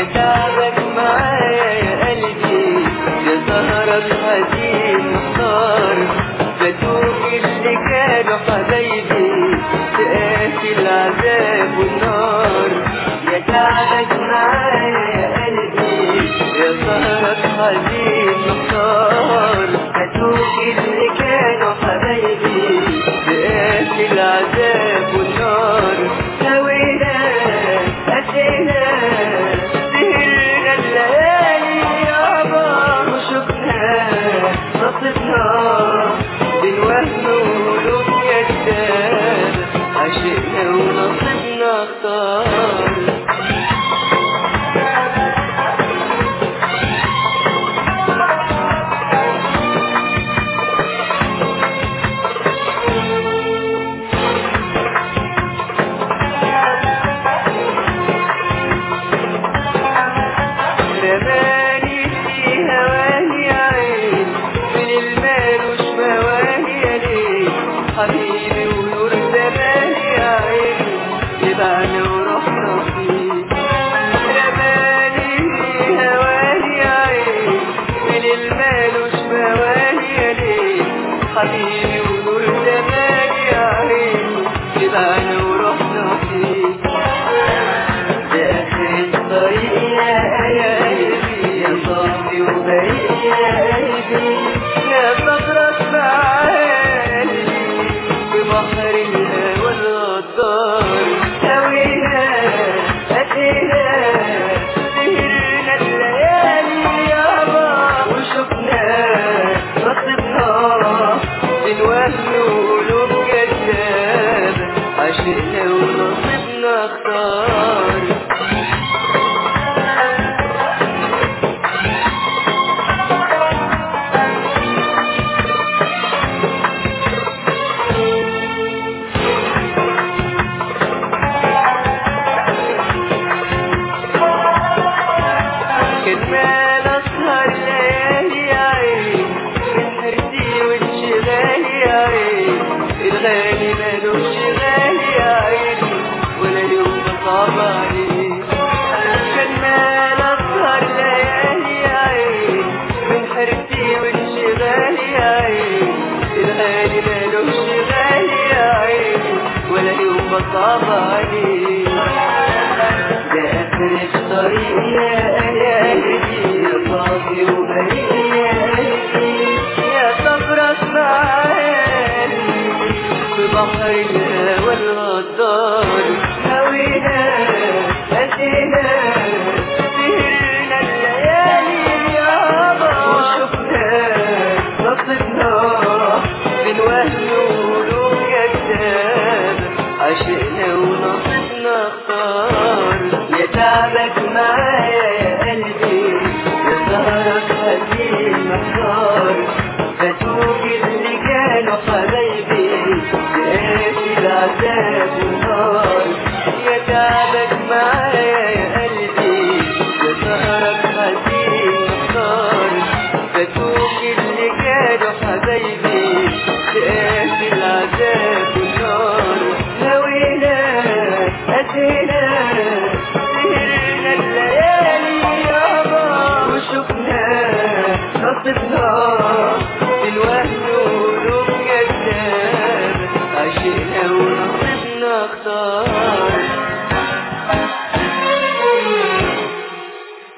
تعبك معايا يا قلبي، يا سهرك حزين محتار، بتوب اللي كانوا حبايبي تقاسي العذاب والنار. يا تعبك معايا يا قلبي، يا سهرك حزين محتار، بتوب اللي كانوا حبايبي تقاسي العذاب والنار. هوينا أتينا سهرنا الليالي يابا، وشفنا نصيبنا بالوهم وقلوب كدابة، عشقنا ونصيبنا اختار. رماني في هواني يا عين، من المال وش مواني يا ليل، حبيبي ونور زماني يا عين، يبعنا ورحنا فيه. رماني في هواني يا عين، من المال وش مواني يا ليل، حبيبي ونور زماني يا عين، يبعنا ورحنا فيه. ده آخر الطريق يا قلبي، يا صاحبي وبريء يا قلبي، يا صبرك معالي في بحر الهوى الغدار. هوينا أتينا سهرنا الليالي يابا، وشفنا نصيبنا بالوهم وقلوب كدابة، عشقنا ونصيبنا اختار. كان مال اسهر ليالي يا عين، من حرتي وانشغالي يا عين، الغالي مالوش غالي يا عين، ولا يوم صعب عليه. كان مال اسهر ليالي يا عين، من حرتي وانشغالي يا عين، الغالي مالوش غالي يا عين، ولا يوم صعب عليه. ده آخر الطريق يا قلبي، يا صافي وبريء يا قلبي، يا صبرك معالي في بحر الهوى الغدار. هوينا أتينا سهرنا الليالي يابا، وشفنا نصيبنا بالوهم وقلوب كدابة، عشقنا ونصيبنا اختار. يا تعبك معايا يا قلبي، يا سهرك حزين محتار، بتوب اللي كانوا حبايبي تقاسي العذاب والنار. يا تعبك معايا يا قلبي، يا سهرك حزين محتار، بتوب اللي كانوا حبايبي تقاسي العذاب والنار. هوينا أتينا سهرنا الليالي يابا، وشفنا نصيبنا